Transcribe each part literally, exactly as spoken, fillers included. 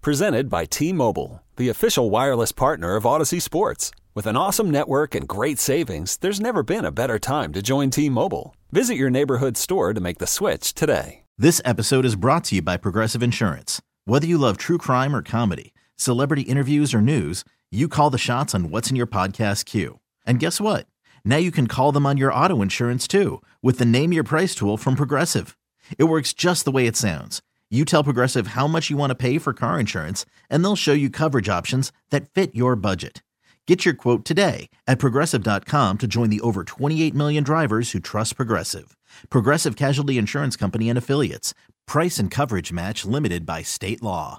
Presented by T-Mobile, the official wireless partner of Odyssey Sports. With an awesome network and great savings, there's never been a better time to join T-Mobile. Visit your neighborhood store to make the switch today. This episode is brought to you by Progressive Insurance. Whether you love true crime or comedy, celebrity interviews or news, you call the shots on what's in your podcast queue. And guess what? Now you can call them on your auto insurance too with the Name Your Price tool from Progressive. It works just the way it sounds. You tell Progressive how much you want to pay for car insurance, and they'll show you coverage options that fit your budget. Get your quote today at Progressive dot com to join the over twenty-eight million drivers who trust Progressive. Progressive Casualty Insurance Company and Affiliates. Price and coverage match limited by state law.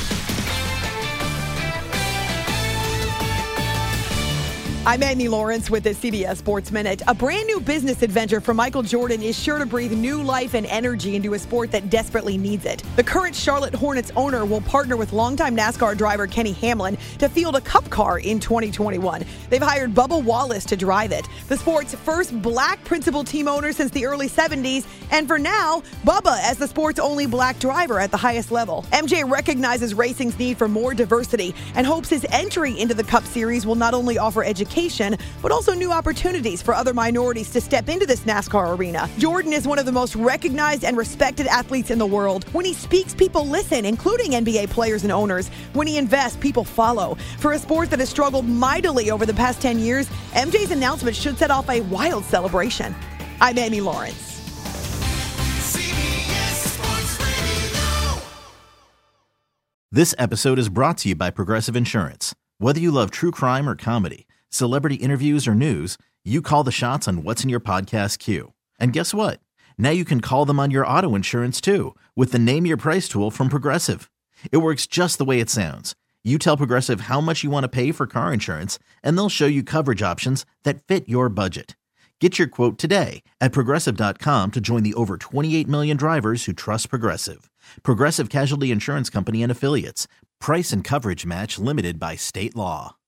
I'm Amy Lawrence with the C B S Sports Minute. A brand new business adventure for Michael Jordan is sure to breathe new life and energy into a sport that desperately needs it. The current Charlotte Hornets owner will partner with longtime NASCAR driver Kenny Hamlin to field a cup car in twenty twenty-one. They've hired Bubba Wallace to drive it, the sport's first black principal team owner since the early seventies, and for now, Bubba as the sport's only black driver at the highest level. M J recognizes racing's need for more diversity and hopes his entry into the Cup Series will not only offer education, but also new opportunities for other minorities to step into this NASCAR arena. Jordan is one of the most recognized and respected athletes in the world. When he speaks, people listen, including N B A players and owners. When he invests, people follow. For a sport that has struggled mightily over the past ten years, M J's announcement should set off a wild celebration. I'm Amy Lawrence. C B S Sports Radio. This episode is brought to you by Progressive Insurance. Whether you love true crime or comedy, celebrity interviews or news, you call the shots on what's in your podcast queue. And guess what? Now you can call them on your auto insurance too with the Name Your Price tool from Progressive. It works just the way it sounds. You tell Progressive how much you want to pay for car insurance, and they'll show you coverage options that fit your budget. Get your quote today at Progressive dot com to join the over twenty-eight million drivers who trust Progressive. Progressive Casualty Insurance Company and Affiliates. Price and coverage match limited by state law.